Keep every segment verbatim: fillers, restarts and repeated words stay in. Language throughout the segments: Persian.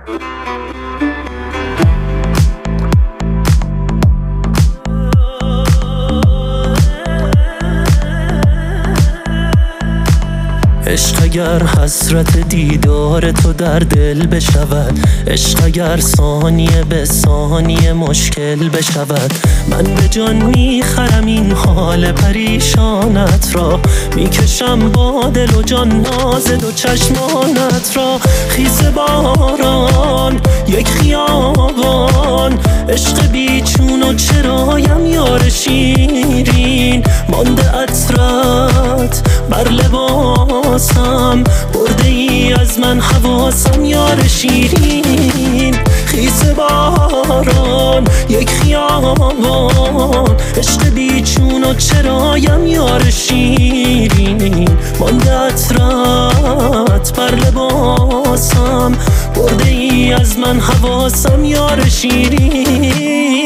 عشق اگر حسرت دیدار تو در دل بشود، عشق اگر ثانیه به ثانیه مشکل بشود، من به جان میخرم این حال پریشانت را، میکشم با دل و جان ناز دو چشمانت را. خیز باران یک خیابان، عشق بیچون و چرایم یار شیرین، مانده عطرت بر لباسم، برده ای از من حواسم یار شیرین. خیز باران یک خیابان، عشق بیچون و چرایم یار شیرین، مانده عطرت بر لباسم، برده ای از من حواسم یار شیرین.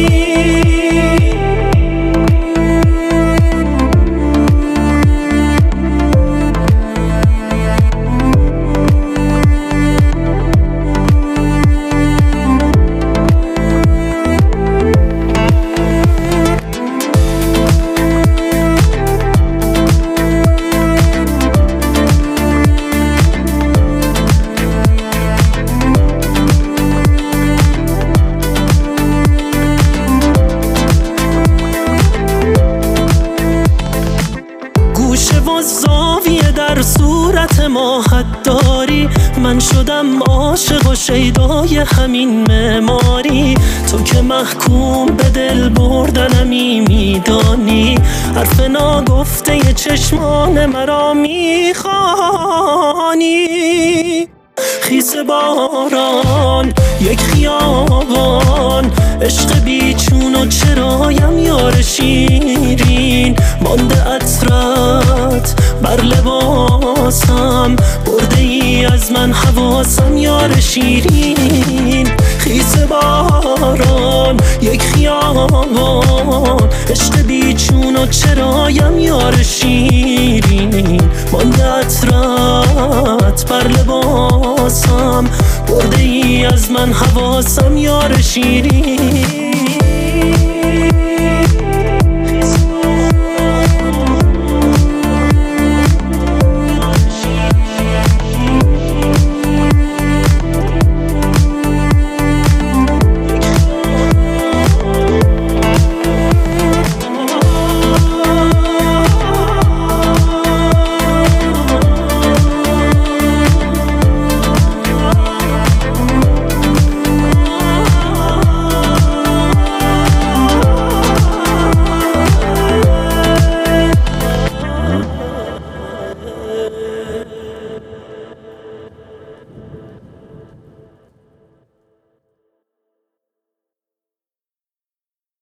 و زاویه در صورت ما حد داری، من شدم عاشق و شیدای همین معماری. تو که محکوم به دل بردنمی میدانی، حرف ناگفته چشمان مرا میخوانی. خیز باران یک خیابان، عشق بیچون و چرایم یار شیرین، مانده عطرت بر لباسم، برده ای از من حواسم یار شیرین. خیز باران یک خیابان، عشق بیچون و چرایم یار شیرین، مانده عطرت بر لباسم، برده ای از من حواسم یار شیرین.